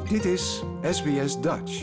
Dit is SBS Dutch.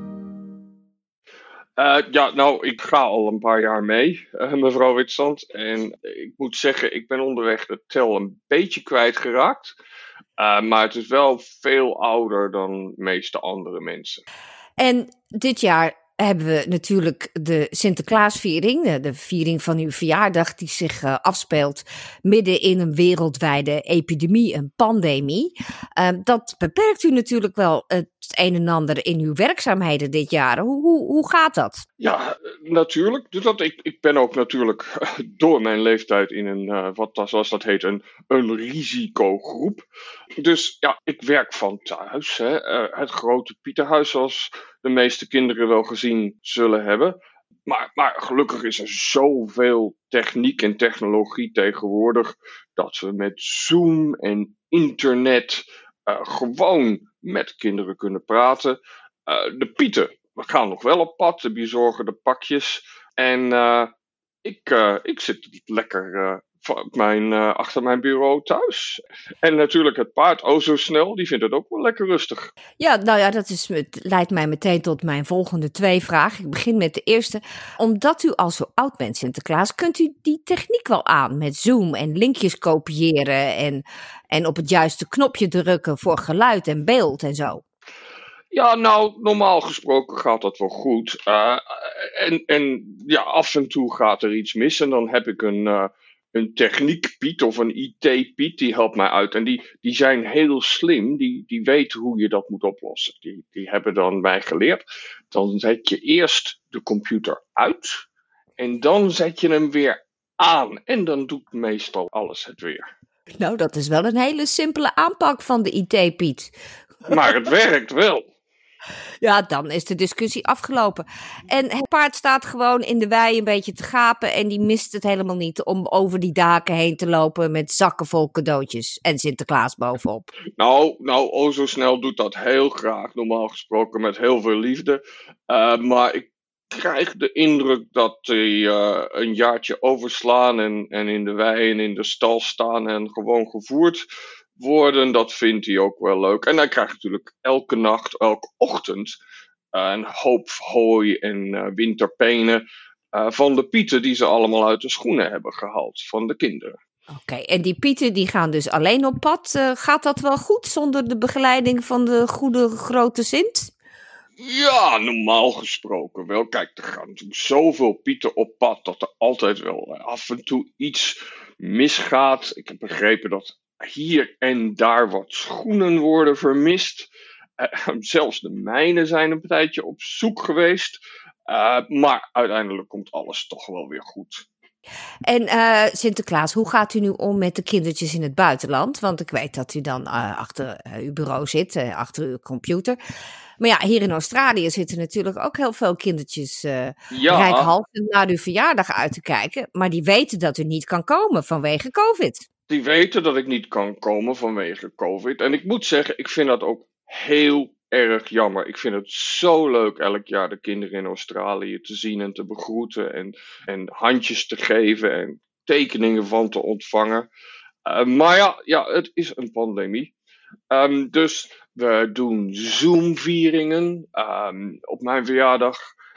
Ik ga al een paar jaar mee, mevrouw Witstand. En ik moet zeggen, ik ben onderweg de tel een beetje kwijtgeraakt. Maar het is wel veel ouder dan de meeste andere mensen. En dit jaar hebben we natuurlijk de Sinterklaasviering, de viering van uw verjaardag die zich afspeelt midden in een wereldwijde epidemie, een pandemie. Dat beperkt u natuurlijk wel het een en ander in uw werkzaamheden dit jaar. Hoe gaat dat? Ja, natuurlijk doet dat. Ik ben ook natuurlijk door mijn leeftijd in zoals dat heet, een risicogroep. Dus ja, ik werk van thuis. Het grote Pieterhuis, zoals de meeste kinderen wel gezien zullen hebben. Maar gelukkig is er zoveel techniek en technologie tegenwoordig dat we met Zoom en internet gewoon met kinderen kunnen praten. De Pieten, we gaan nog wel op pad, de bezorgen de pakjes. En ik zit lekker achter mijn bureau thuis. En natuurlijk het paard, zo snel, die vindt het ook wel lekker rustig. Ja, nou ja, leidt mij meteen tot mijn volgende 2 vragen. Ik begin met de eerste. Omdat u al zo oud bent, Sinterklaas, kunt u die techniek wel aan met Zoom en linkjes kopiëren en op het juiste knopje drukken voor geluid en beeld en zo? Ja, nou, normaal gesproken gaat dat wel goed. Af en toe gaat er iets mis en dan heb ik een techniekpiet of een IT-piet, die helpt mij uit. En die zijn heel slim, die weten hoe je dat moet oplossen. Die hebben dan mij geleerd. Dan zet je eerst de computer uit en dan zet je hem weer aan. En dan doet meestal alles het weer. Nou, dat is wel een hele simpele aanpak van de IT-piet. Maar het werkt wel. Ja, dan is de discussie afgelopen. En het paard staat gewoon in de wei een beetje te gapen en die mist het helemaal niet om over die daken heen te lopen met zakken vol cadeautjes en Sinterklaas bovenop. Nou, zo snel doet dat heel graag, normaal gesproken met heel veel liefde. Maar ik krijg de indruk dat die een jaartje overslaan en in de wei en in de stal staan en gewoon gevoerd worden, dat vindt hij ook wel leuk. En hij krijgt natuurlijk elke nacht, elke ochtend een hoop hooi en winterpenen van de pieten die ze allemaal uit de schoenen hebben gehaald van de kinderen. Oké, en die pieten die gaan dus alleen op pad. Gaat dat wel goed zonder de begeleiding van de goede grote Sint? Ja, normaal gesproken wel. Kijk, er gaan natuurlijk zoveel pieten op pad dat er altijd wel af en toe iets misgaat. Ik heb begrepen dat hier en daar wat schoenen worden vermist. Zelfs de mijne zijn een tijdje op zoek geweest. Maar uiteindelijk komt alles toch wel weer goed. En Sinterklaas, hoe gaat u nu om met de kindertjes in het buitenland? Want ik weet dat u dan achter uw bureau zit, achter uw computer. Maar ja, hier in Australië zitten natuurlijk ook heel veel kindertjes reikhalzend naar uw verjaardag uit te kijken. Maar die weten dat u niet kan komen vanwege COVID. Die weten dat ik niet kan komen vanwege COVID. En ik moet zeggen, ik vind dat ook heel erg jammer. Ik vind het zo leuk elk jaar de kinderen in Australië te zien en te begroeten. En handjes te geven en tekeningen van te ontvangen. Maar ja, het is een pandemie. Dus we doen Zoom-vieringen op mijn verjaardag.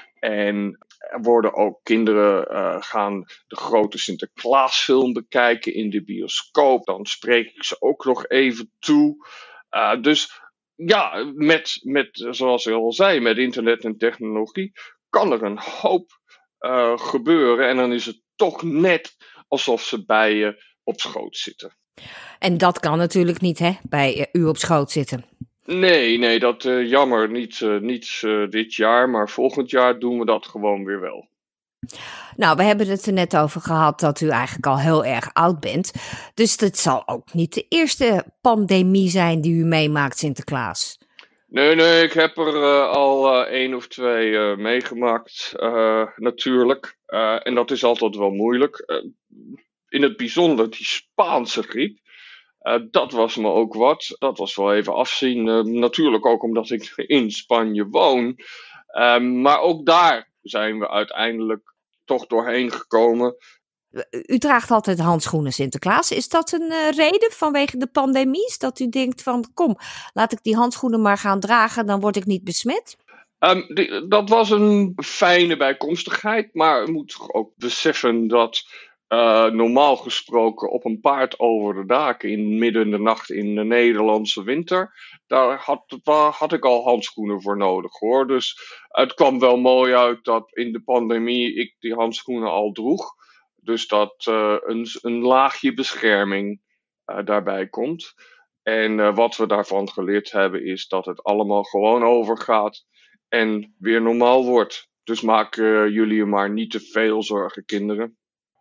En er worden ook kinderen gaan de grote Sinterklaasfilm bekijken in de bioscoop. Dan spreek ik ze ook nog even toe. Dus ja, zoals ik al zei, met internet en technologie kan er een hoop gebeuren. En dan is het toch net alsof ze bij je op schoot zitten. En dat kan natuurlijk niet, hè, bij u op schoot zitten. Nee, dat jammer. Niet dit jaar, maar volgend jaar doen we dat gewoon weer wel. Nou, we hebben het er net over gehad dat u eigenlijk al heel erg oud bent. Dus het zal ook niet de eerste pandemie zijn die u meemaakt, Sinterklaas. Nee, ik heb er al 1 of 2 meegemaakt, natuurlijk. En dat is altijd wel moeilijk. In het bijzonder die Spaanse griep. Dat was me ook wat. Dat was wel even afzien. Natuurlijk ook omdat ik in Spanje woon. Maar ook daar zijn we uiteindelijk toch doorheen gekomen. U draagt altijd handschoenen Sinterklaas. Is dat een reden vanwege de pandemie? Dat u denkt van kom, laat ik die handschoenen maar gaan dragen, dan word ik niet besmet? Dat was een fijne bijkomstigheid, maar u moet ook beseffen dat normaal gesproken op een paard over de daken in midden in de nacht in de Nederlandse winter, daar had ik al handschoenen voor nodig hoor. Dus het kwam wel mooi uit dat in de pandemie ik die handschoenen al droeg. Dus dat een laagje bescherming daarbij komt. En wat we daarvan geleerd hebben is dat het allemaal gewoon overgaat en weer normaal wordt. Dus maak jullie je maar niet te veel zorgen, kinderen.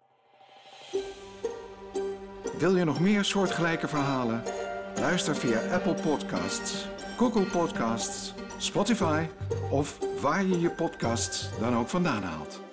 Wil je nog meer soortgelijke verhalen? Luister via Apple Podcasts, Google Podcasts, Spotify of waar je je podcasts dan ook vandaan haalt.